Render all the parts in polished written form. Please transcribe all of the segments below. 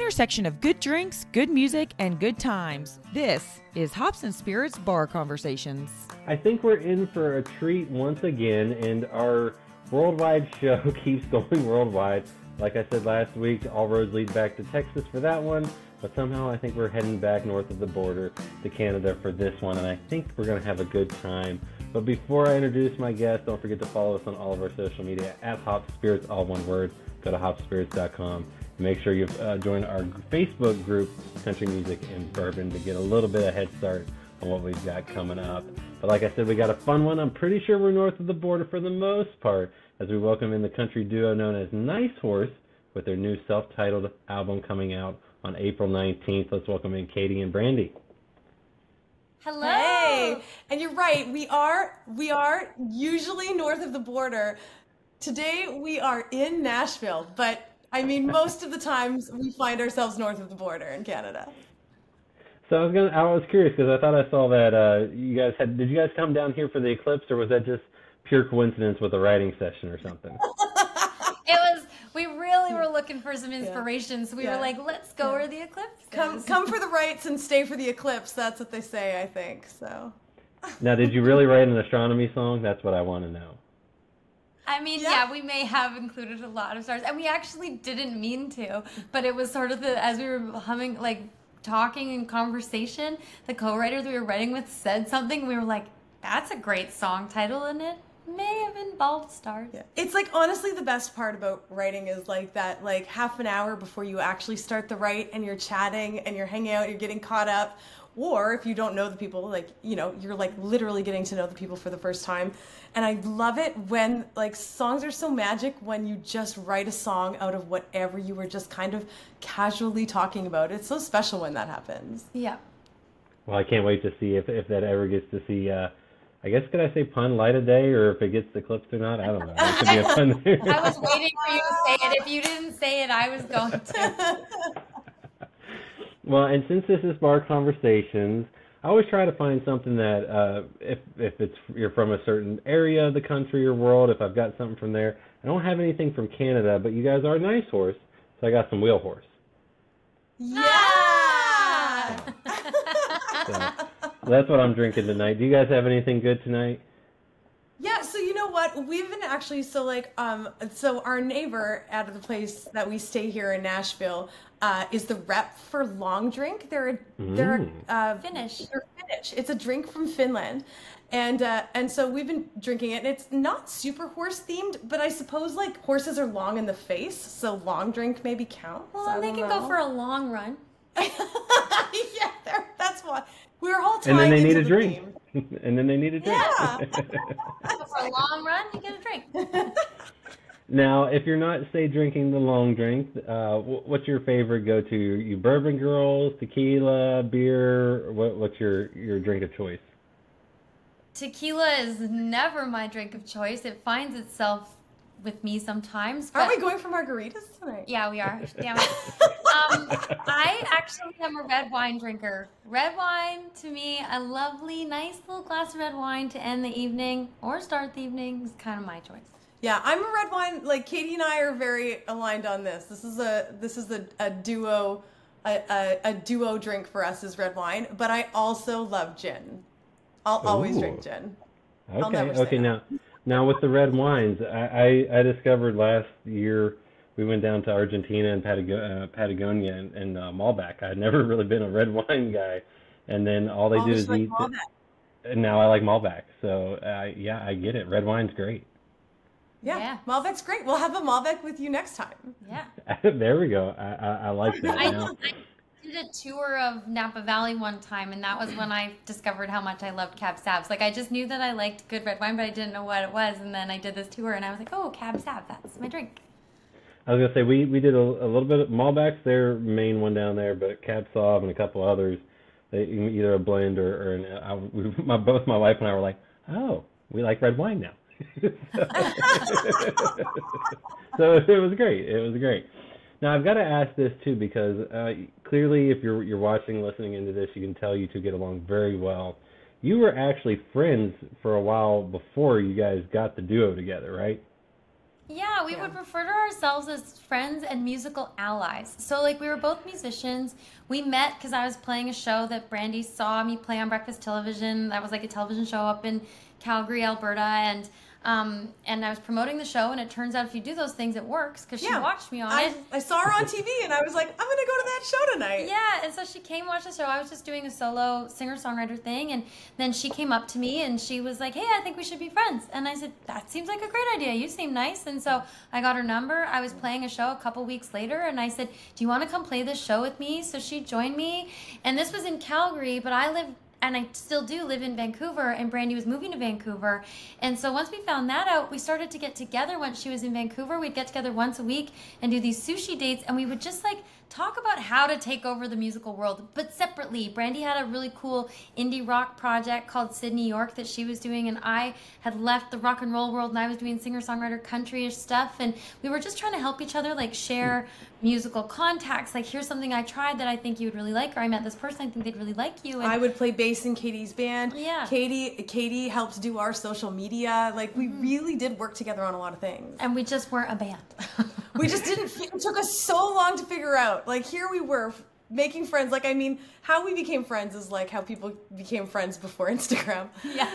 intersection of good drinks, good music, and good times. This is Hops and Spirits Bar Conversations. I think we're in for a treat once again, and our worldwide show keeps going worldwide. Like I said last week, all roads lead back to Texas for that one, but somehow I think we're heading back north of the border to Canada for this one, and I think we're going to have a good time. But before I introduce my guest, don't forget to follow us on all of our social media at Hops Spirits, all one word. Go to hopspirits.com. Make sure you join our Facebook group, Country Music and Bourbon, to get a little bit of head start on what we've got coming up. But like I said, we got a fun one. I'm pretty sure we're north of the border for the most part, as we welcome in the country duo known as Nice Horse with their new self-titled album coming out on April 19th. Let's welcome in Katie and Brandy. Hello. Hey, and you're right. We are usually north of the border. Today we are in Nashville, but I mean most of the times we find ourselves north of the border in Canada. So I was curious because I thought I saw that did you guys come down here for the eclipse, or was that just pure coincidence with a writing session or something? We really were looking for some inspiration, so we were like, let's go where the eclipse is. Come for the rights and stay for the eclipse. That's what they say, I think. So. Now, did you really write an astronomy song? That's what I want to know. I mean, yeah, we may have included a lot of stars, and we actually didn't mean to, but it was sort of as we were humming, like talking in conversation, the co-writer that we were writing with said something, and we were like, that's a great song title, and it may have involved stars. Yeah. It's like, honestly, the best part about writing is like that, like half an hour before you actually start the write and you're chatting and you're hanging out, you're getting caught up. Or if you don't know the people, like, you know, you're like literally getting to know the people for the first time. And I love it when like songs are so magic when you just write a song out of whatever you were just kind of casually talking about. It's so special when that happens. Yeah. Well, I can't wait to see if that ever gets to see, I guess, could I say pun light of day, or if it gets eclipsed or not? I don't know. It could be a fun thing. I was waiting for you to say it. If you didn't say it, I was going to. Well, and since this is Bar Conversations, I always try to find something that, if you're from a certain area of the country or world, if I've got something from there. I don't have anything from Canada, but you guys are Nice Horse, so I got some Wheel Horse. Yeah! So that's what I'm drinking tonight. Do you guys have anything good tonight? Yeah, so you know what? We've been actually, so our neighbor out of the place that we stay here in Nashville is the rep for Long Drink. They're Finnish. They're Finnish. It's a drink from Finland. And so we've been drinking it, and it's not super horse themed, but I suppose like horses are long in the face, so Long Drink maybe counts. Well, they can go for a long run. Yeah, that's why. We're all tied and then they into need a the drink. theme. And then they need a drink. Yeah. For a long run, you get a drink. Now, if you're not, say, drinking the long drink, what's your favorite go-to? You bourbon girls, tequila, beer? What's your drink of choice? Tequila is never my drink of choice. It finds itself with me sometimes. Aren't we going for margaritas tonight? Yeah, we are. Damn it. I actually am a red wine drinker. Red wine, to me, a lovely, nice little glass of red wine to end the evening or start the evening is kind of my choice. Yeah, I'm a red wine. Like Katie and I are very aligned on this. This is a duo, a duo drink for us is red wine. But I also love gin. I'll always drink gin. Okay. Now with the red wines, I discovered last year we went down to Argentina and Patagonia and Malbec. I'd never really been a red wine guy, and then all they do is eat. And now I like Malbec. So yeah, I get it. Red wine's great. Yeah, Malbec's great. We'll have a Malbec with you next time. Yeah. There we go. I like that. I did a tour of Napa Valley one time, and that was when I discovered how much I loved Cab Savs. Like, I just knew that I liked good red wine, but I didn't know what it was, and then I did this tour, and I was like, oh, Cab Sav, that's my drink. I was going to say, we did a little bit of Malbec's their main one down there, but Cab Sauv and a couple others, either a blend or both my wife and I were like, oh, we like red wine now. So it was great. It was great. Now, I've got to ask this, too, because clearly if you're watching, listening into this, you can tell you two get along very well. You were actually friends for a while before you guys got the duo together, right? Yeah, we would refer to ourselves as friends and musical allies. So, like, we were both musicians. We met because I was playing a show that Brandy saw me play on Breakfast Television. That was like a television show up in Calgary, Alberta, and I was promoting the show. And it turns out if you do those things, it works because she watched me on it. I saw her on TV, and I was like, I'm gonna go to that show tonight. Yeah, and so she came watch the show. I was just doing a solo singer-songwriter thing, and then she came up to me and she was like, hey, I think we should be friends. And I said, that seems like a great idea. You seem nice. And so I got her number. I was playing a show a couple weeks later, and I said, do you want to come play this show with me? So she joined me, and this was in Calgary, but I live, and I still do live in Vancouver, and Brandy was moving to Vancouver. And so once we found that out, we started to get together when she was in Vancouver. We'd get together once a week and do these sushi dates, and we would just like talk about how to take over the musical world, but separately. Brandy had a really cool indie rock project called Sydney York that she was doing, and I had left the rock and roll world, and I was doing singer-songwriter country-ish stuff, and we were just trying to help each other, like share musical contacts, like here's something I tried that I think you would really like, or I met this person, I think they'd really like you. And I would play bass in Katie's band. Yeah. Katie helped do our social media. Like, we really did work together on a lot of things. And we just weren't a band. We just didn't, it took us so long to figure out. Like, here we were making friends. Like, I mean, how we became friends is like how people became friends before Instagram. Yeah.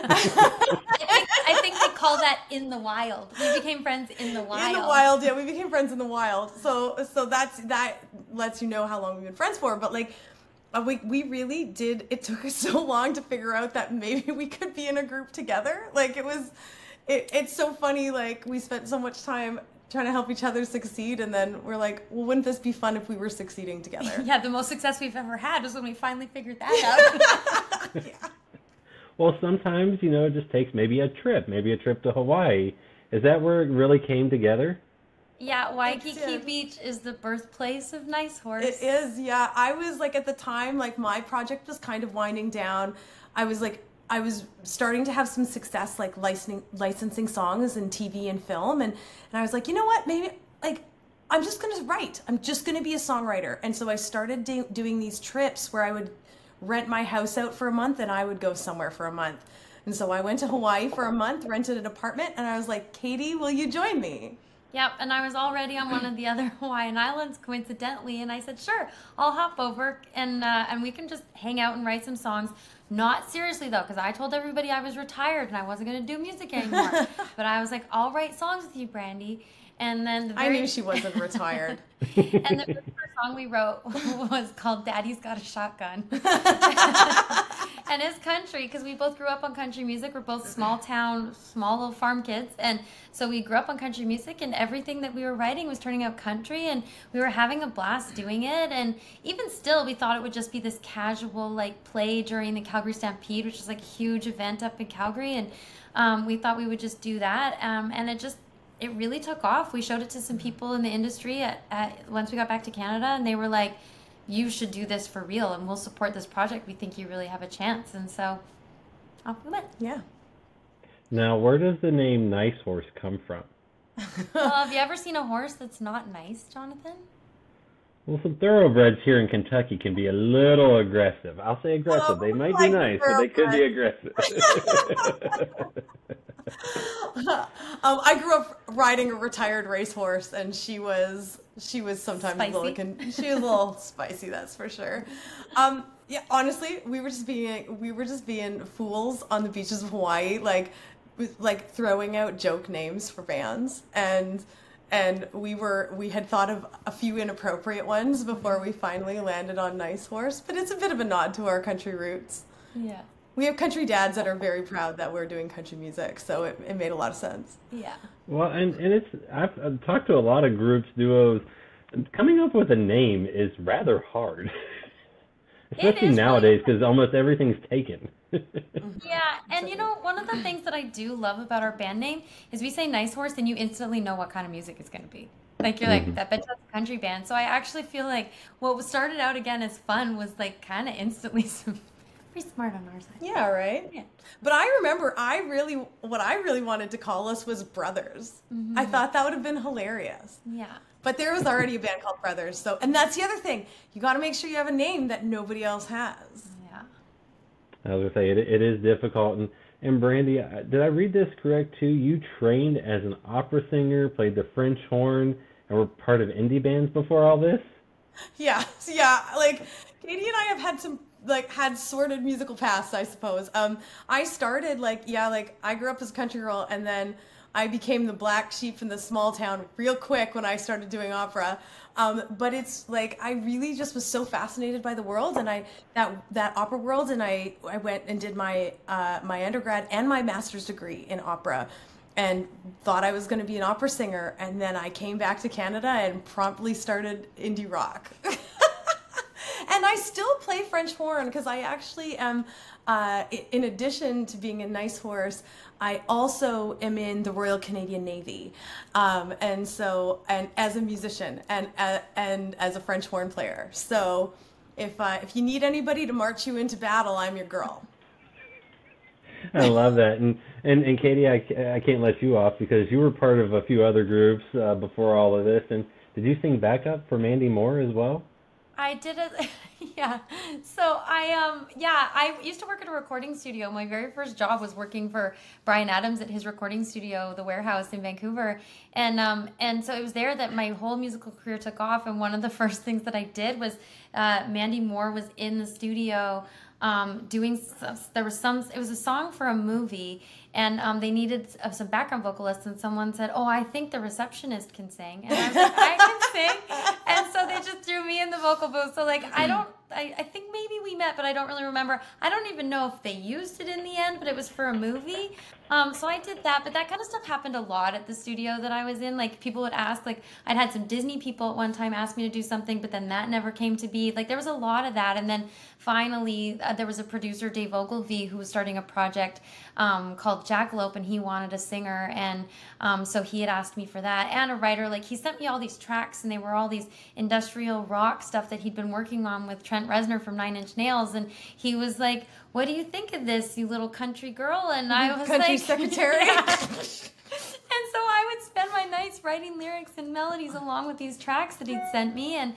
I think they call that in the wild. We became friends in the wild. In the wild, yeah, we became friends in the wild. So that lets you know how long we've been friends for. But like, we really did, it took us so long to figure out that maybe we could be in a group together. Like, it's so funny, like, we spent so much time trying to help each other succeed, and then we're like, well, wouldn't this be fun if we were succeeding together? Yeah, the most success we've ever had was when we finally figured that out. Yeah. Well, sometimes, it just takes maybe a trip to Hawaii. Is that where it really came together? Yeah, Waikiki Beach is the birthplace of Nice Horse. It is, yeah. I was like, at the time, like, my project was kind of winding down. I was starting to have some success, like licensing songs in TV and film, and I was like, you know what, maybe, like, I'm just gonna write. I'm just gonna be a songwriter. And so I started doing these trips where I would rent my house out for a month, and I would go somewhere for a month. And so I went to Hawaii for a month, rented an apartment, and I was like, Katie, will you join me? Yep, and I was already on one of the other Hawaiian islands, coincidentally, and I said, sure, I'll hop over, and we can just hang out and write some songs. Not seriously, though, because I told everybody I was retired and I wasn't going to do music anymore. But I was like, I'll write songs with you, Brandy. And then I knew she wasn't retired. And the first song we wrote was called Daddy's Got a Shotgun. And it's country, because we both grew up on country music. We're both small town, small little farm kids. And so we grew up on country music, and everything that we were writing was turning out country, and we were having a blast doing it. And even still, we thought it would just be this casual, like, play during the Calgary Stampede, which is like a huge event up in Calgary. And we thought we would just do that. And it really took off. We showed it to some people in the industry once we got back to Canada, and they were like, you should do this for real, and we'll support this project. We think you really have a chance. And so off we went. Yeah. Now, where does the name Nice Horse come from? Well, have you ever seen a horse that's not nice, Jonathan? Well, some thoroughbreds here in Kentucky can be a little aggressive. I'll say aggressive. They might be nice, but they could be aggressive. I grew up riding a retired racehorse, and she was sometimes Spicy. she was a little spicy, that's for sure. Yeah, honestly, we were just being fools on the beaches of Hawaii, like throwing out joke names for bands, and we had thought of a few inappropriate ones before we finally landed on Nice Horse, but it's a bit of a nod to our country roots. Yeah. We have country dads that are very proud that we're doing country music, so it made a lot of sense. Yeah. Well, and I've talked to a lot of groups, duos. Coming up with a name is rather hard, especially nowadays, because almost everything's taken. Yeah, and one of the things that I do love about our band name is we say Nice Horse, and you instantly know what kind of music it's going to be. Like, you're like, that bet that's a country band. So I actually feel like what started out again as fun was like kind of instantly pretty smart on our side. Yeah, right? Yeah. But I remember what I really wanted to call us was Brothers. Mm-hmm. I thought that would have been hilarious. Yeah. But there was already a band called Brothers. So, and that's the other thing. You got to make sure you have a name that nobody else has. Yeah. I was going to say, it is difficult. And Brandy, did I read this correct too? You trained as an opera singer, played the French horn, and were part of indie bands before all this? Yeah, yeah. Like Katie and I have had some had sordid musical pasts, I suppose. I started I grew up as a country girl, and then I became the black sheep in the small town real quick when I started doing opera. But it's like I really just was so fascinated by the world, and that opera world, and I went and did my my undergrad and my master's degree in opera, and thought I was going to be an opera singer, and then I came back to Canada and promptly started indie rock. And I still play French horn because I actually am, in addition to being a nice horse, I also am in the Royal Canadian Navy, and as a musician and as a French horn player. So if you need anybody to march you into battle, I'm your girl. I love that. And Katie, I can't let you off because you were part of a few other groups before all of this. And did you sing backup for Mandy Moore as well? I did it. Yeah. So I used to work at a recording studio. My very first job was working for Bryan Adams at his recording studio, The Warehouse in Vancouver. And so it was there that my whole musical career took off. And one of the first things that I did was Mandy Moore was in the studio it was a song for a movie, and they needed some background vocalists, and someone said, "Oh, I think the receptionist can sing," and I was like, "I can sing," and so they just threw me in the vocal booth. So I think maybe we met, but I don't really remember. I don't even know if they used it in the end, but it was for a movie. So I did that, but that kind of stuff happened a lot at the studio that I was in. Like, people would ask, like, I'd had some Disney people at one time ask me to do something, but then that never came to be. Like, there was a lot of that. And then finally, there was a producer, Dave Ogilvy, who was starting a project called Jackalope, and he wanted a singer. And so he had asked me for that, and a writer. Like, he sent me all these tracks, and they were all these industrial rock stuff that he'd been working on with Trent Reznor from Nine Inch Nails. And he was like, "What do you think of this, you little country girl?" And I was country like, secretary. Yeah. And so I would spend my nights writing lyrics and melodies along with these tracks that he'd sent me. And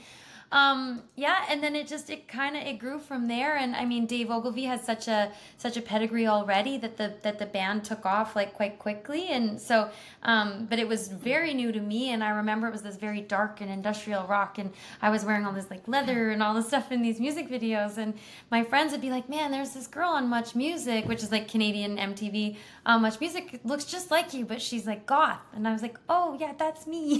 and then it grew from there. And I mean, Dave Ogilvy has such a pedigree already that the band took off like quite quickly. And so but it was very new to me, and I remember it was this very dark and industrial rock, and I was wearing all this like leather and all this stuff in these music videos, and my friends would be like, "Man, there's this girl on Much Music," which is like Canadian MTV. Much Music looks just like you, but she's like goth. And I was like, "Oh yeah, that's me."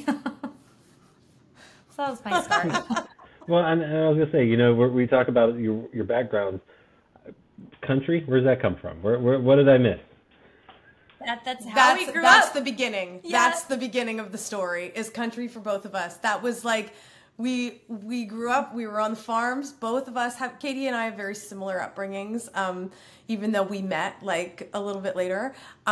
So that was my start. Well, and I was gonna say, we talk about your background. Country, where does that come from? What did I miss? That's how we grew up. That's the beginning. Yeah. That's the beginning of the story. Is country for both of us. That was like we grew up. We were on the farms. Both of us Katie and I have very similar upbringings. Even though we met like a little bit later,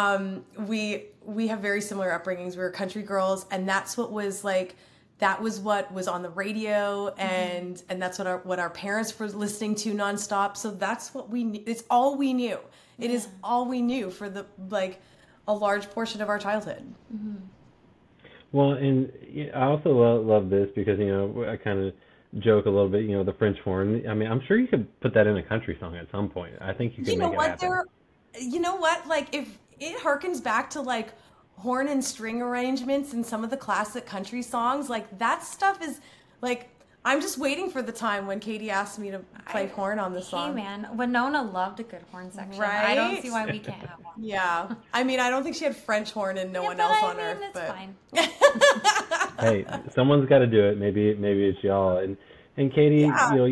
we have very similar upbringings. We were country girls, and that's what was like. That was what was on the radio, and that's what our parents were listening to nonstop. So that's what we knew. It's all we knew. It is all we knew for a large portion of our childhood. Mm-hmm. Well, and I also love this because I kind of joke a little bit. The French horn. I mean, I'm sure you could put that in a country song at some point. I think you could make it happen. You know what? Like, if it harkens back to like horn and string arrangements in some of the classic country songs, like that stuff is like, I'm just waiting for the time when Katie asked me to play horn on this song. Hey man, Winona loved a good horn section. Right? I don't see why we can't have one. Yeah. I mean, I don't think she had French horn and no one else on earth. It's fine. Hey, someone's got to do it. Maybe it's y'all. And Katie,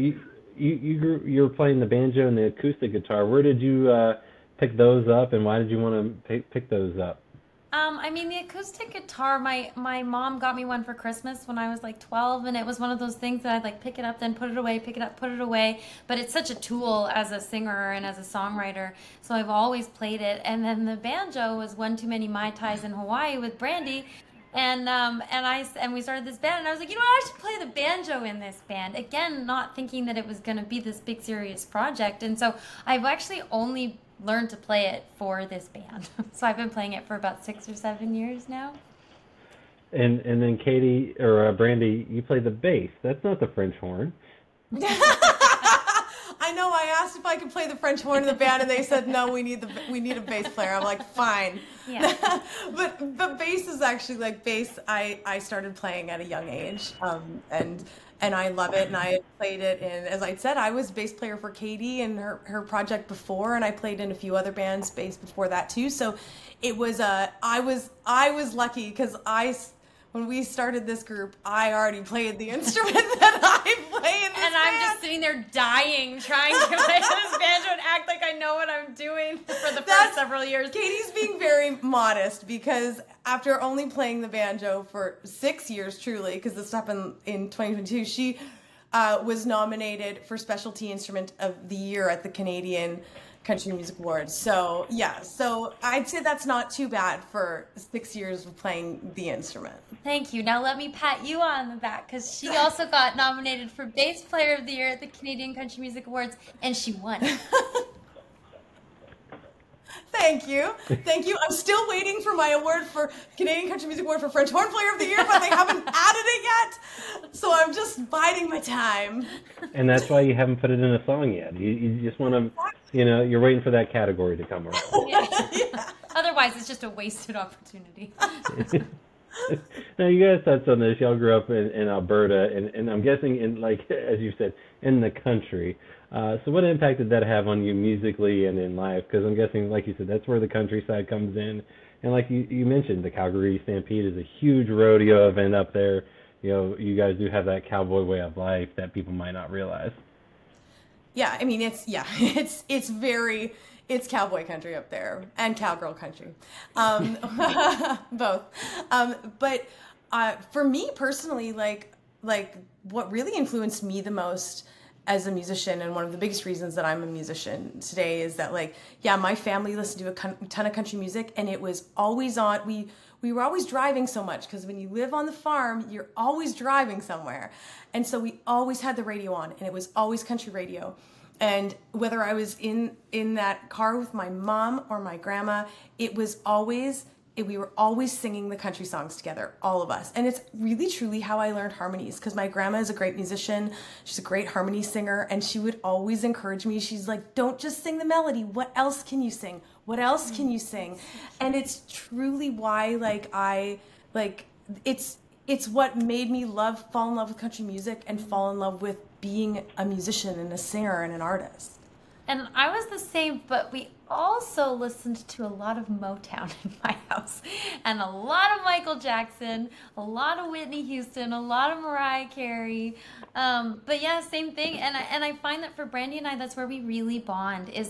you were playing the banjo and the acoustic guitar. Where did you pick those up, and why did you want to pick those up? I mean, the acoustic guitar, my mom got me one for Christmas when I was like 12, and it was one of those things that I'd like pick it up, then put it away, pick it up, put it away. But it's such a tool as a singer and as a songwriter, so I've always played it. And then the banjo was one too many Mai Tais in Hawaii with Brandy. And we started this band, and I was like, I should play the banjo in this band. Again, not thinking that it was going to be this big serious project. And so I've actually only learned to play it for this band. So I've been playing it for about 6 or 7 years now. And then Katie or Brandy, you play the bass. That's not the French horn. I know. I asked if I could play the French horn in the band, and they said no. We need a bass player. I'm like, fine. Yeah. but bass is actually like bass. I started playing at a young age, and I love it. And I played it in, as I said, I was bass player for Katie and her project before, and I played in a few other bands bass before that too. So it was I was lucky because when we started this group, I already played the instrument that I play in this And I'm just sitting there dying, trying to play this banjo and act like I know what I'm doing for the first several years. Katie's being very modest because after only playing the banjo for 6 years, truly, because this happened in 2022, she was nominated for Specialty Instrument of the Year at the Canadian Country Music Awards. So yeah, so I'd say that's not too bad for 6 years of playing the instrument. Thank you. Now let me pat you on the back because she also got nominated for Bass Player of the Year at the Canadian Country Music Awards, and she won. Thank you. I'm still waiting for my award for Canadian Country Music Award for French Horn Player of the Year, but they haven't added it yet. So I'm just biding my time. And that's why you haven't put it in a song yet. You just want to, you're waiting for that category to come around. Yeah. Otherwise, it's just a wasted opportunity. Now, you guys touched on this. Y'all grew up in Alberta, and I'm guessing, as you said, in the country. So what impact did that have on you musically and in life? Because I'm guessing, like you said, that's where the countryside comes in. And like you mentioned, the Calgary Stampede is a huge rodeo event up there. You guys do have that cowboy way of life that people might not realize. Yeah, I mean, it's cowboy country up there and cowgirl country, both. But for me personally, like what really influenced me the most as a musician, and one of the biggest reasons that I'm a musician today is that, my family listened to a ton of country music, and it was always on. We were always driving so much because when you live on the farm, you're always driving somewhere, and so we always had the radio on, and it was always country radio. And whether I was in that car with my mom or my grandma, we were always singing the country songs together, all of us. And it's really, truly how I learned harmonies, because my grandma is a great musician. She's a great harmony singer, and she would always encourage me. She's like, don't just sing the melody. What else can you sing? What else can you sing? And it's truly why, it's what made me fall in love with country music and fall in love with being a musician and a singer and an artist. And I was the same, but we also listened to a lot of Motown in my house, and a lot of Michael Jackson, a lot of Whitney Houston, a lot of Mariah Carey. But yeah, same thing. And I find that for Brandy and I, that's where we really bond. Is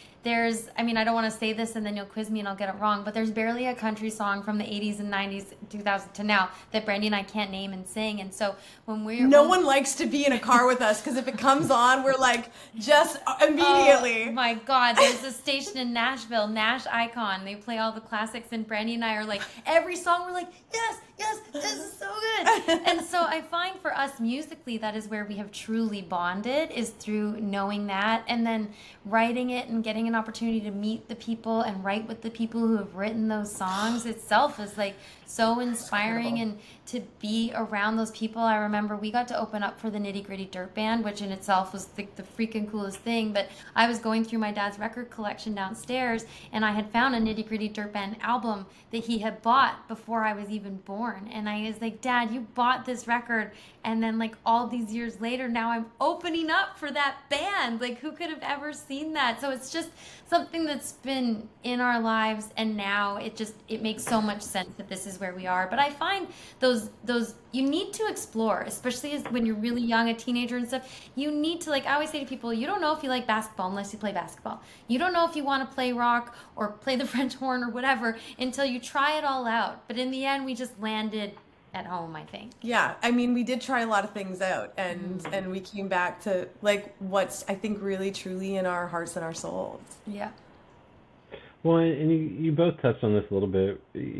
I don't want to say this and then you'll quiz me and I'll get it wrong, but there's barely a country song from the 80s and 90s, 2000 to now that Brandy and I can't name and sing. And so no one likes to be in a car with us, because if it comes on, we're just immediately. Oh my God, there's a station in Nashville, Nash Icon. They play all the classics, and Brandy and I are every song we're yes, this is so good. And so I find for us musically, that is where we have truly bonded, is through knowing that, and then writing it and getting an opportunity to meet the people and write with the people who have written those songs itself is so inspiring. And to be around those people, I remember we got to open up for the Nitty Gritty Dirt Band, which in itself was the freaking coolest thing. But I was going through my dad's record collection downstairs, and I had found a Nitty Gritty Dirt Band album that he had bought before I was even born. And I was like, Dad, you bought this record, and then all these years later, now I'm opening up for that band. Who could have ever seen that? So it's just something that's been in our lives, and now it makes so much sense that this is where we are. But I find those you need to explore, especially when you're really young, a teenager and stuff. You need to, I always say to people, you don't know if you like basketball unless you play basketball. You don't know if you want to play rock or play the French horn or whatever until you try it all out. But in the end, we just landed at home, I think. Yeah, I mean, we did try a lot of things out, and we came back to what's, I think, really truly in our hearts and our souls. Yeah. Well, and you both touched on this a little bit.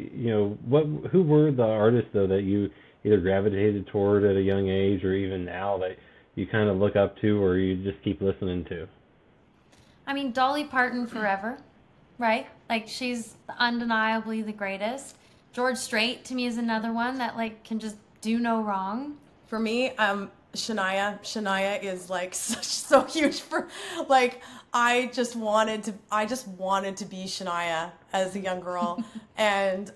Who were the artists though that you either gravitated toward at a young age, or even now that you kind of look up to, or you just keep listening to? I mean, Dolly Parton forever, right? She's undeniably the greatest. George Strait to me is another one that can just do no wrong. For me, Shania is like so huge for, like, I just wanted to be Shania as a young girl. and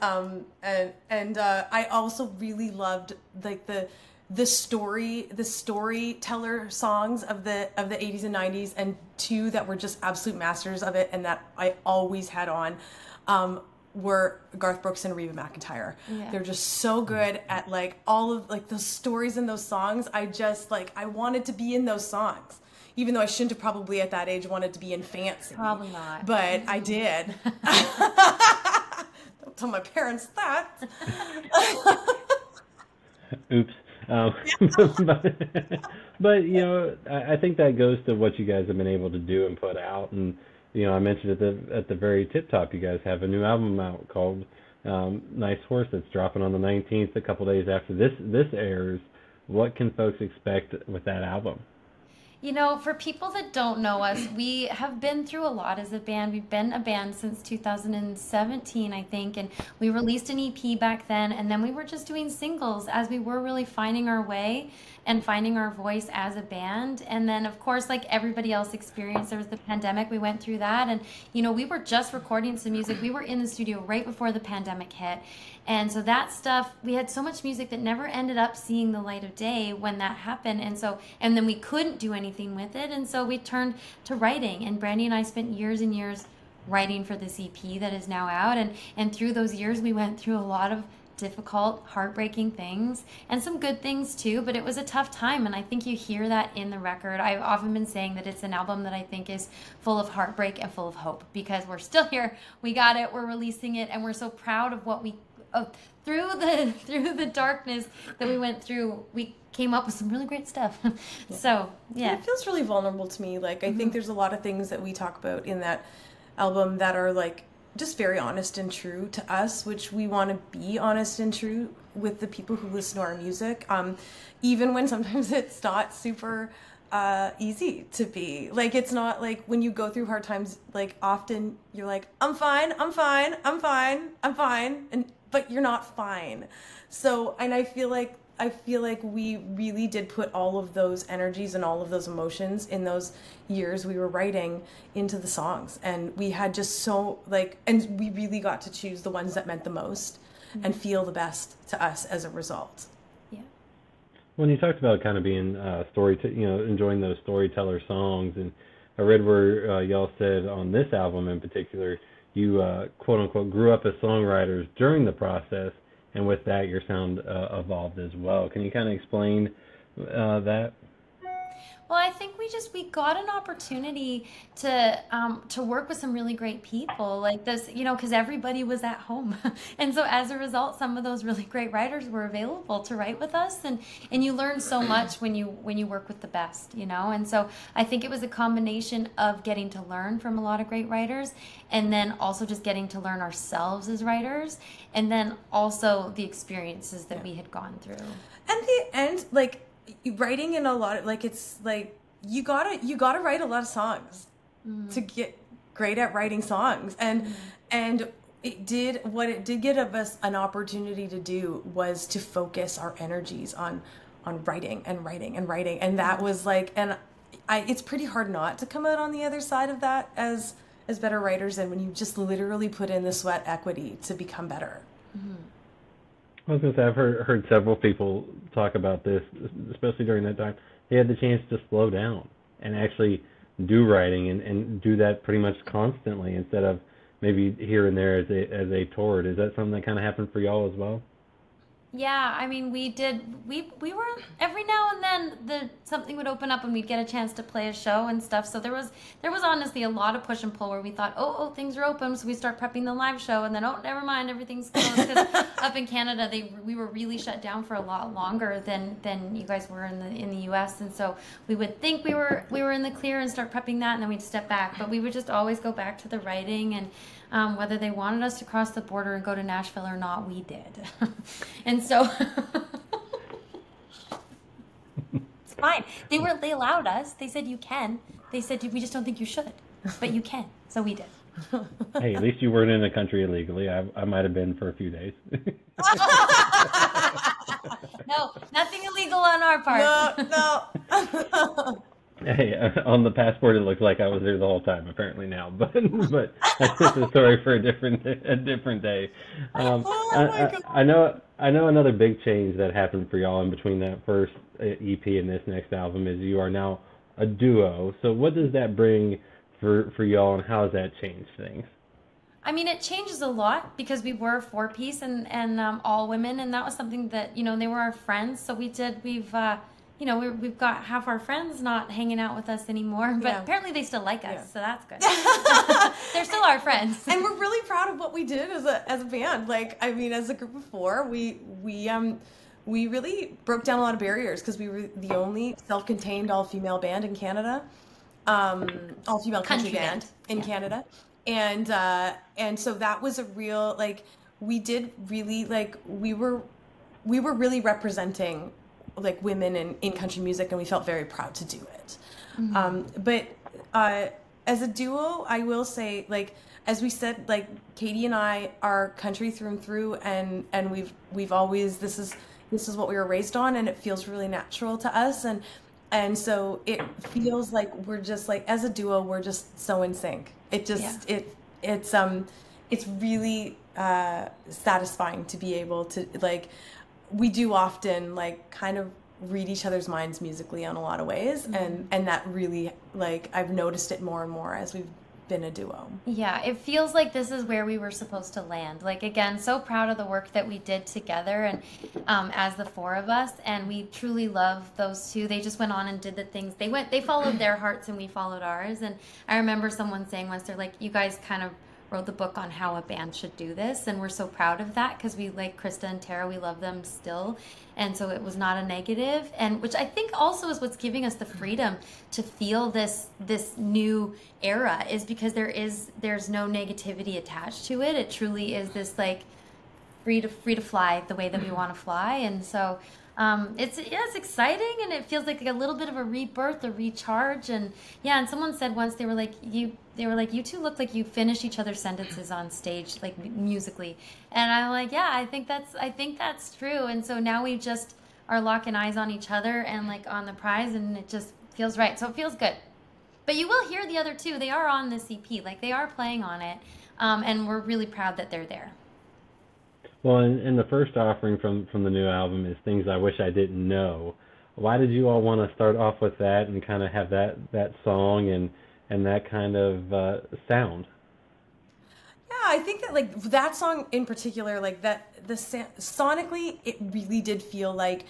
I also really loved like the storyteller songs of the 80s and 90s, and two that were just absolute masters of it and that I always had on were Garth Brooks and Reba McEntire. Yeah. They're just so good at like all of like the stories in those songs. I just like, I wanted to be in those songs, even though I shouldn't have probably at that age wanted to be in Fancy. Probably not. But I did. Don't tell my parents that. Oops. But you know, I think that goes to what you guys have been able to do and put out. And you know, I mentioned at the very tip top, you guys have a new album out called Nice Horse that's dropping on the 19th, a couple days after this airs. What can folks expect with that album? You know, for people that don't know us, we have been through a lot as a band. We've been a band since 2017, I think, and we released an EP back then, and then we were just doing singles as we were really finding our way and finding our voice as a band. And then, of course, like everybody else experienced, there was the pandemic. We went through that, and, you know, we were just recording some music. We were in the studio right before the pandemic hit. And so that stuff, we had so much music that never ended up seeing the light of day when that happened. And then we couldn't do anything with it. And so we turned to writing. And Brandy and I spent years and years writing for this EP that is now out. And through those years, we went through a lot of difficult, heartbreaking things and some good things too, but it was a tough time. And I think you hear that in the record. I've often been saying that it's an album that I think is full of heartbreak and full of hope, because we're still here. We got it. We're releasing it. And we're so proud of what we through the darkness that we went through, we came up with some really great stuff. Yeah. So yeah, it feels really vulnerable to me. Like, I think there's a lot of things that we talk about in that album that are like just very honest and true to us, which we want to be honest and true with the people who listen to our music, even when sometimes it's not super easy to be. Like, it's not like when you go through hard times, like often you're like, I'm fine, but you're not fine. So, and I feel like we really did put all of those energies and all of those emotions in those years we were writing into the songs. And we had just so like, and we really got to choose the ones that meant the most and feel the best to us as a result. Yeah. When you talked about kind of being enjoying those storyteller songs, and I read where y'all said on this album in particular, you quote unquote grew up as songwriters during the process, and with that your sound evolved as well. Can you kind of explain that? Well, I think we got an opportunity to work with some really great people like this, you know, because everybody was at home. And so as a result, some of those really great writers were available to write with us, and you learn so much when you work with the best, you know. And so I think it was a combination of getting to learn from a lot of great writers, and then also just getting to learn ourselves as writers, and then also the experiences that we had gone through. And like writing in a lot of, like, it's like you gotta write a lot of songs to get great at writing songs, and what it did give us an opportunity to do was to focus our energies on writing, and that was like, and it's pretty hard not to come out on the other side of that as better writers, and when you just literally put in the sweat equity to become better. I was going to say, I've heard several people talk about this, especially during that time. They had the chance to slow down and actually do writing and do that pretty much constantly instead of maybe here and there as they toured. Is that something that kind of happened for y'all as well? Yeah, I mean, we did. We were, every now and then something would open up and we'd get a chance to play a show and stuff. So there was honestly a lot of push and pull where we thought, oh, things are open, so we start prepping the live show, and then never mind, everything's closed. Because up in Canada, we were really shut down for a lot longer than you guys were in the U.S. And so we would think we were in the clear and start prepping that, and then we'd step back. But we would just always go back to the writing, and whether they wanted us to cross the border and go to Nashville or not, we did. And so it's fine. They allowed us. They said you can. They said we just don't think you should, but you can. So we did. Hey, at least you weren't in the country illegally. I might have been for a few days. No, nothing illegal on our part. No. Hey, on the passport it looks like I was there the whole time. Apparently now, but that's a story for a different day. Oh my God. I know another big change that happened for y'all in between that first EP and this next album is you are now a duo. So what does that bring for y'all, and how has that changed things? I mean, it changes a lot because we were a four-piece and all women, and that was something that, they were our friends. So we've got half our friends not hanging out with us anymore, but apparently they still like us, so that's good. They're still our friends. And we're really proud of what we did as a band. Like, I mean, as a group of four, we really broke down a lot of barriers because we were the only self-contained all-female band in Canada, all-female country band in Canada. And so that was a real, like, we did really, like, we were really representing, like, women in country music, and we felt very proud to do it. Mm-hmm. But as a duo, I will say, like, as we said, like, Katie and I are country through and through, and we've always, this is what we were raised on, and it feels really natural to us, and so it feels like we're just, like, as a duo, we're just so in sync. It just it's really satisfying to be able to, like, we do often, like, kind of read each other's minds musically on a lot of ways, mm-hmm. and that really, like, I've noticed it more and more as we've been a duo. Yeah, it feels like this is where we were supposed to land. Like, again, so proud of the work that we did together, and as the four of us, and we truly love those two. They just went on and did the things. They followed their hearts, and we followed ours. And I remember someone saying once, they're like, you guys kind of wrote the book on how a band should do this, and we're so proud of that because we like Krista and Tara, we love them still, and so it was not a negative, and which I think also is what's giving us the freedom to feel this new era, is because there's no negativity attached to it. It truly is this, like, free to fly the way that we want to fly, and so it's exciting, and it feels like a little bit of a rebirth, a recharge, and and someone said once, they were like, you two look like you finish each other's sentences on stage, like, musically, and I'm like, yeah, I think that's true, and so now we just are locking eyes on each other and, like, on the prize, and it just feels right, so it feels good. But you will hear the other two; they are on this EP, like, they are playing on it, and we're really proud that they're there. Well, and the first offering from the new album is Things I Wish I Didn't Know. Why did you all want to start off with that and kind of have that song and that kind of sound? Yeah, I think that, like, that song in particular, like, that sonically, it really did feel like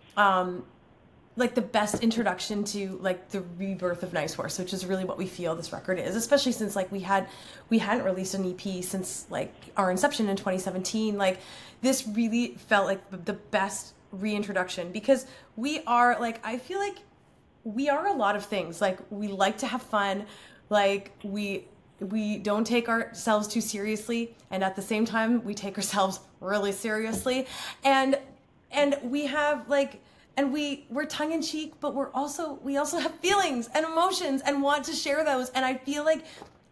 the best introduction to, like, the rebirth of Nice Horse, which is really what we feel this record is, especially since, like, we hadn't released an EP since, like, our inception in 2017. Like, this really felt like the best reintroduction, because we are, like, I feel like we are a lot of things. Like, we like to have fun, like, we don't take ourselves too seriously, and at the same time we take ourselves really seriously, and we have, like, and we're tongue-in-cheek, but we also have feelings and emotions and want to share those. And I feel like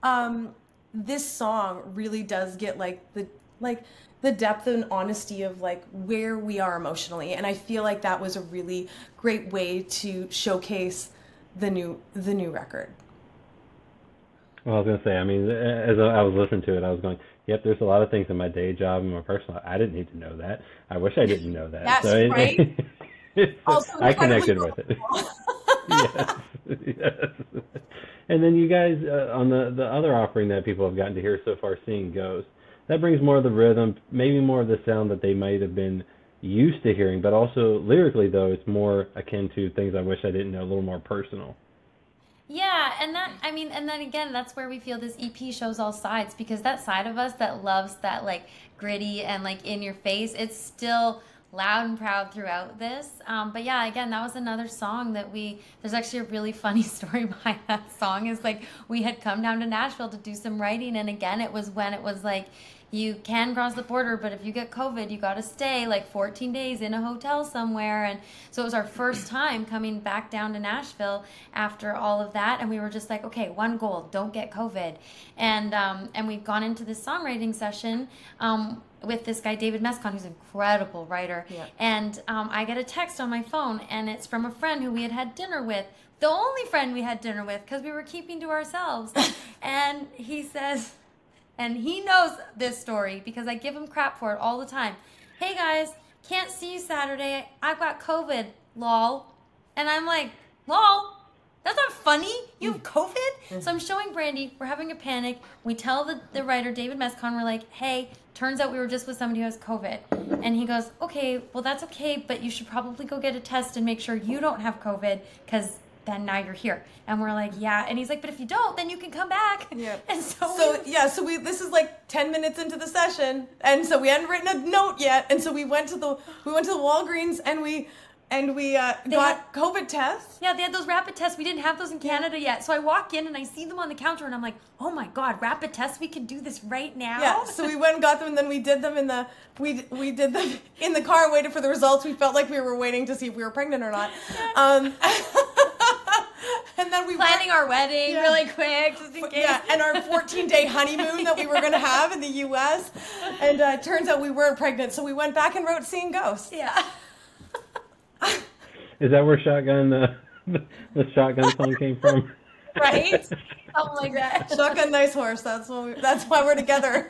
this song really does get, like, the depth and honesty of, like, where we are emotionally. And I feel like that was a really great way to showcase the new record. Well, I was gonna say, I mean, as I was listening to it, I was going, "Yep, there's a lot of things in my day job and my personal life. I didn't need to know that. I wish I didn't know that." That's so right. Also, I connected with it. yes. And then you guys, on the other offering that people have gotten to hear so far, Seeing Ghosts, that brings more of the rhythm, maybe more of the sound that they might have been used to hearing, but also lyrically, though, it's more akin to Things I Wish I Didn't Know, a little more personal. Yeah, and then again, that's where we feel this EP shows all sides, because that side of us that loves that, like, gritty and, like, in your face, it's still loud and proud throughout this. But yeah, again, that was another song that there's actually a really funny story behind that song, is, like, we had come down to Nashville to do some writing, and again, it was when it was like, you can cross the border, but if you get COVID, you got to stay like 14 days in a hotel somewhere. And so it was our first time coming back down to Nashville after all of that. And we were just like, okay, one goal, don't get COVID. And we've gone into this songwriting session with this guy, David Mescon, who's an incredible writer. Yeah. And I get a text on my phone, and it's from a friend who we had dinner with. The only friend we had dinner with, because we were keeping to ourselves. And he says, and he knows this story because I give him crap for it all the time. Hey guys, can't see you Saturday. I've got COVID, lol. And I'm like, lol? That's not funny. You have COVID? So I'm showing Brandy. We're having a panic. We tell the writer, David Mescon, we're like, hey, turns out we were just with somebody who has COVID. And he goes, okay, well, that's okay, but you should probably go get a test and make sure you don't have COVID, because then now you're here. And we're like, yeah. And he's like, but if you don't, then you can come back. Yeah. And so we this is like 10 minutes into the session, and so we hadn't written a note yet, and so we went to the Walgreens and we got COVID tests. Yeah, they had those rapid tests. We didn't have those in Canada yet. So I walk in and I see them on the counter and I'm like, oh my God, rapid tests? We can do this right now? Yeah, so we went and got them, and then we did them in the car and waited for the results. We felt like we were waiting to see if we were pregnant or not. And then we planning our wedding really quick, just in case. Yeah, and our 14-day honeymoon that we were going to have in the U.S. And it turns out we weren't pregnant, so we went back and wrote Seeing Ghosts. Yeah. Is that where Shotgun, the Shotgun song came from? Right? Something like that. Shotgun Nice Horse, that's why we're together.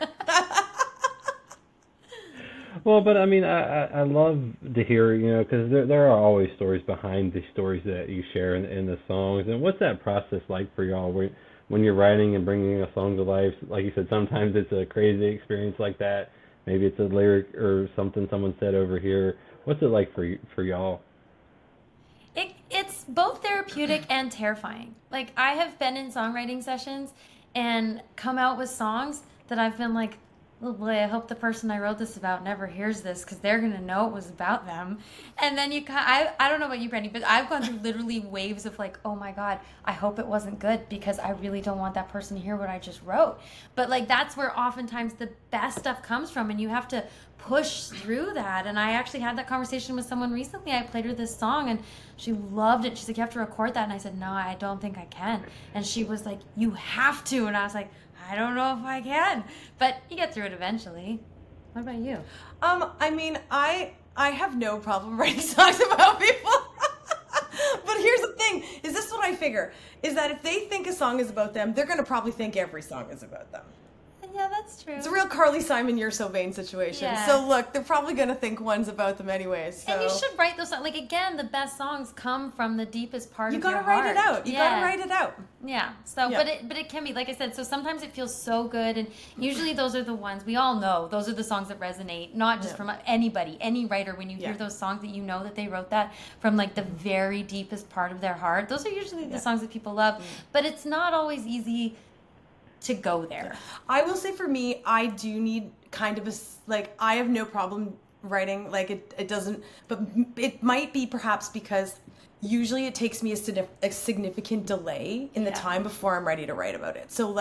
Well, but I mean, I love to hear, because there are always stories behind the stories that you share in the songs. And what's that process like for y'all when you're writing and bringing a song to life? Like you said, sometimes it's a crazy experience like that. Maybe it's a lyric or something someone said over here. What's it like for y'all? It's both therapeutic and terrifying. Like, I have been in songwriting sessions and come out with songs that I've been like, oh boy, I hope the person I wrote this about never hears this, because they're going to know it was about them. And then I don't know about you, Brandy, but I've gone through literally waves of like, oh my God, I hope it wasn't good, because I really don't want that person to hear what I just wrote. But like, that's where oftentimes the best stuff comes from, and you have to push through that. And I actually had that conversation with someone recently. I played her this song and she loved it. She's like, you have to record that. And I said, no, I don't think I can. And she was like, you have to. And I was like, I don't know if I can, but you get through it eventually. What about you? I mean, I have no problem writing songs about people. But here's the thing, is this what I figure, is that if they think a song is about them, they're going to probably think every song is about them. Yeah, that's true. It's a real Carly Simon, You're So Vain situation. Yeah. So look, they're probably going to think one's about them anyways. So. And you should write those songs. Like, again, the best songs come from the deepest part of your heart. You gotta write it out. You gotta write it out. Yeah. So, yeah. But it can be, like I said, so sometimes it feels so good, and usually those are the ones, we all know, those are the songs that resonate, not just from anybody, any writer, when you hear those songs that you know that they wrote that from like the very deepest part of their heart. Those are usually the songs that people love, but it's not always easy to go there. I will say for me, I do need kind of I have no problem writing, like it doesn't, but it might be perhaps because usually it takes me a significant delay in the time before I'm ready to write about it. So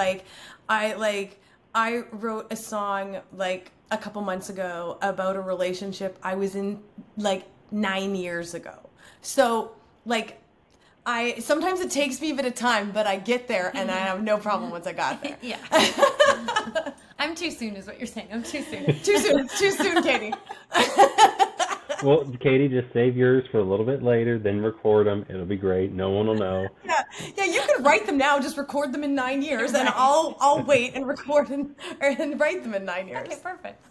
I wrote a song like a couple months ago about a relationship I was in like 9 years ago. So like, sometimes it takes me a bit of time, but I get there and I have no problem once I got there. Yeah. I'm too soon is what you're saying. I'm too soon. Too soon. It's too soon, Katie. Well, Katie, just save yours for a little bit later, then record them. It'll be great. No one will know. Yeah, you can write them now. Just record them in 9 years, and I'll wait and record and write them in 9 years. Okay, perfect.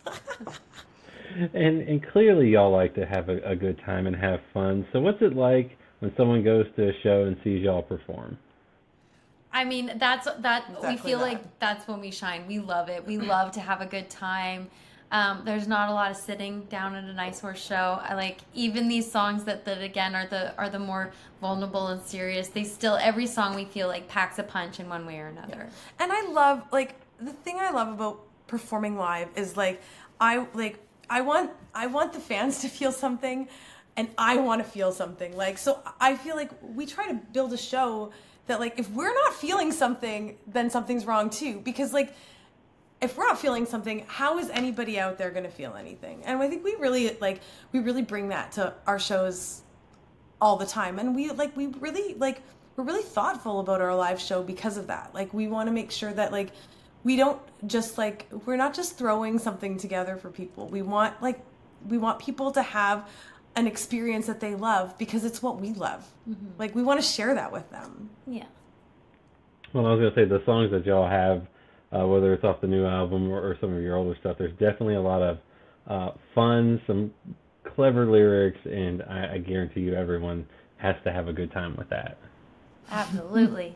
And clearly y'all like to have a good time and have fun. So what's it like when someone goes to a show and sees y'all perform? I mean, we feel like that's when we shine. We love it. We love to have a good time. There's not a lot of sitting down at a Nice Horse show. I like even these songs that again are the more vulnerable and serious. They still, every song we feel like packs a punch in one way or another. Yeah. And I love, like, the thing I love about performing live is like I want the fans to feel something, and I want to feel something. Like, so I feel like we try to build a show that, like, if we're not feeling something, then something's wrong too. Because, like, if we're not feeling something, how is anybody out there going to feel anything? And I think we really bring that to our shows all the time. And we're really thoughtful about our live show because of that. Like, we want to make sure that, like, we don't just like, we're not just throwing something together for people. We want people to have an experience that they love because it's what we love. Like, we want to share that with them. Yeah. Well, I was going to say, the songs that y'all have, whether it's off the new album or some of your older stuff, there's definitely a lot of fun, some clever lyrics, and I guarantee you everyone has to have a good time with that. Absolutely.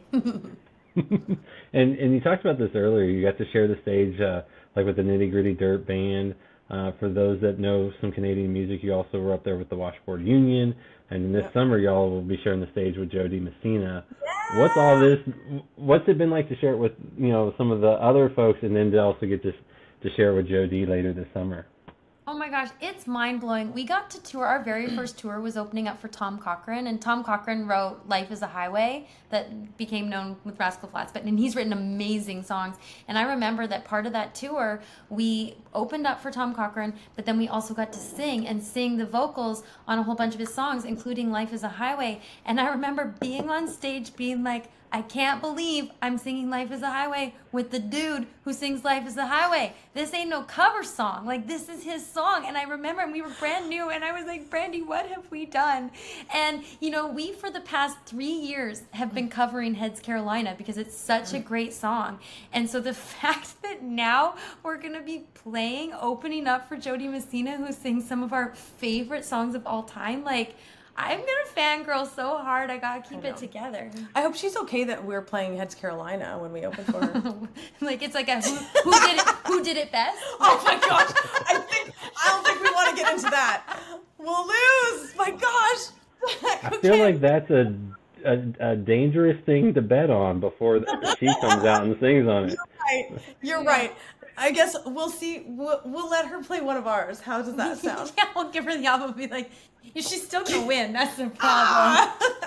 And you talked about this earlier. You got to share the stage like with the Nitty Gritty Dirt Band. For those that know some Canadian music, you also were up there with the Washboard Union. And this summer, y'all will be sharing the stage with Jo Dee Messina. Yeah! What's all this? What's it been like to share it with some of the other folks, and then to also get to share it with Jo Dee later this summer? Oh my gosh, it's mind-blowing. We got to tour, our very first tour was opening up for Tom Cochrane, and Tom Cochrane wrote Life is a Highway that became known with Rascal Flatts, and he's written amazing songs. And I remember that part of that tour, we opened up for Tom Cochrane, but then we also got to sing the vocals on a whole bunch of his songs, including Life is a Highway. And I remember being on stage being like, I can't believe I'm singing Life is a Highway with the dude who sings Life is a Highway. This ain't no cover song. Like, this is his song. And I remember, and we were brand new, and I was like, Brandy, what have we done? And, we, for the past 3 years, have been covering Heads Carolina because it's such a great song. And so the fact that now we're going to be opening up for Jo Dee Messina, who sings some of our favorite songs of all time, like, I'm gonna fangirl so hard. I gotta keep it together. I hope she's okay that we're playing Heads Carolina when we open for her. Like, it's like a who did it best? Oh my gosh! I don't think we want to get into that. We'll lose. My gosh! I feel like that's a dangerous thing to bet on before she comes out and sings on it. You're right. I guess we'll see. We'll let her play one of ours. How does that sound? Yeah, we'll give her the album and be like, she's still going to win. That's the problem.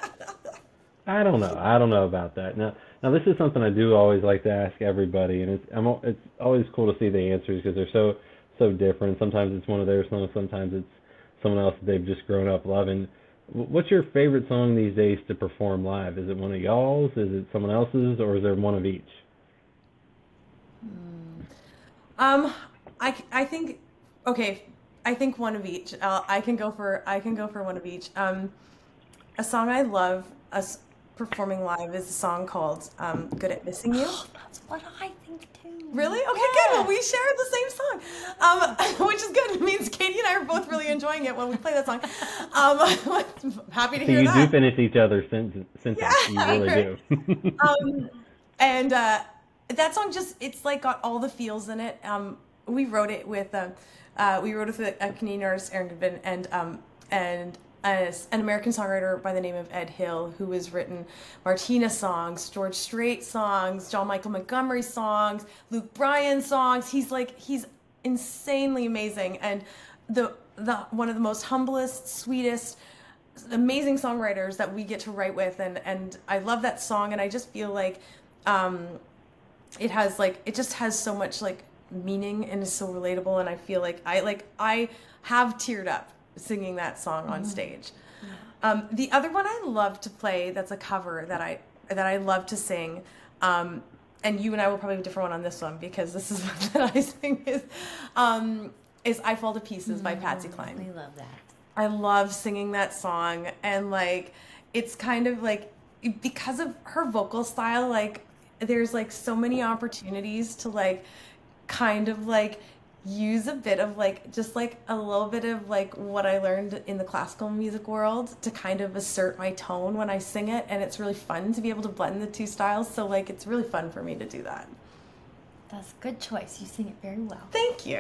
I don't know about that. Now this is something I do always like to ask everybody, and it's always cool to see the answers because they're so different. Sometimes it's one of their songs. Sometimes it's someone else that they've just grown up loving. What's your favorite song these days to perform live? Is it one of y'all's? Is it someone else's? Or is there one of each? I think, okay, I think one of each. I can go for one of each. A song I love us performing live is a song called "Good at Missing You." That's what I think too. Really? Okay, good. Well, we share the same song, which is good. It means Katie and I are both really enjoying it when we play that song. Happy to hear that. So you do finish each other's sentences. You really do. And that song it's like got all the feels in it. We wrote it with a Canadian artist, Aaron Goodwin, and an American songwriter by the name of Ed Hill, who has written Martina songs, George Strait songs, John Michael Montgomery songs, Luke Bryan songs. He's insanely amazing, and the one of the most humblest, sweetest, amazing songwriters that we get to write with, and I love that song, and I just feel like it just has so much meaning and is so relatable, and I feel like I have teared up singing that song on stage. The other one I love to play that's a cover that I love to sing, and you and I will probably have a different one on this one because this is one that I sing is "I Fall to Pieces" by Patsy Cline. We love that. I love singing that song, and it's kind of because of her vocal style, there's so many opportunities to kind of use a bit of just a little bit of what I learned in the classical music world to kind of assert my tone when I sing it, and it's really fun to be able to blend the two styles, so it's really fun for me to do that. That's a good choice. You sing it very well. Thank you.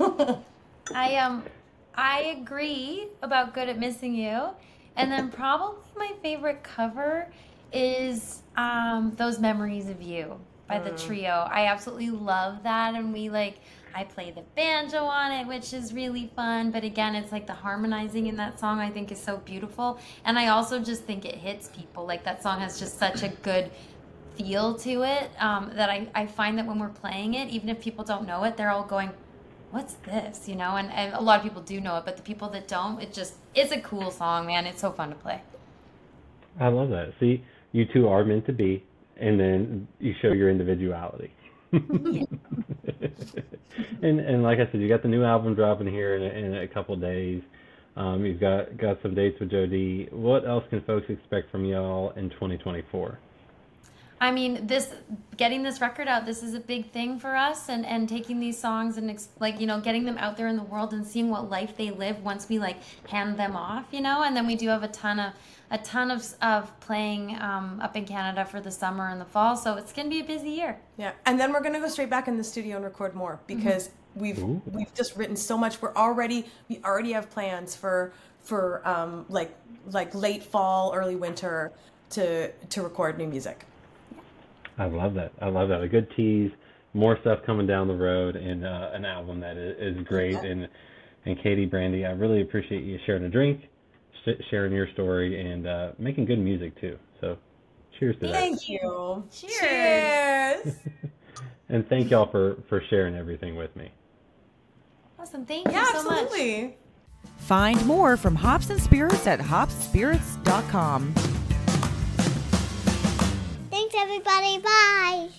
I agree about Good at Missing You, and then probably my favorite cover is Those Memories of You by the Trio. I absolutely love that, and I play the banjo on it, which is really fun, but again, it's the harmonizing in that song I think is so beautiful, and I also just think it hits people. That song has just such a good feel to it that I find that when we're playing it, even if people don't know it, they're all going, what's this, and a lot of people do know it, but the people that don't, it's a cool song, man. It's so fun to play. I love that. See, you two are meant to be, and then you show your individuality. And like I said, you got the new album dropping here in a couple of days. You've got some dates with Jody. What else can folks expect from y'all in 2024? I mean, getting this record out, this is a big thing for us, and taking these songs and getting them out there in the world and seeing what life they live once we hand them off, and then we do have a ton of playing up in Canada for the summer and the fall, so it's gonna be a busy year. Yeah, and then we're gonna go straight back in the studio and record more because we've just written so much. We already have plans for like late fall, early winter to record new music. I love that. A good tease, more stuff coming down the road, and an album that is great. And Katie, Brandy, I really appreciate you sharing a drink, sharing your story, and making good music too. So, cheers to that. Thank you. Cheers. And thank y'all for sharing everything with me. Awesome. Thank you so much. Absolutely. Find more from Hops and Spirits at hopspirits.com. Thanks, everybody. Bye.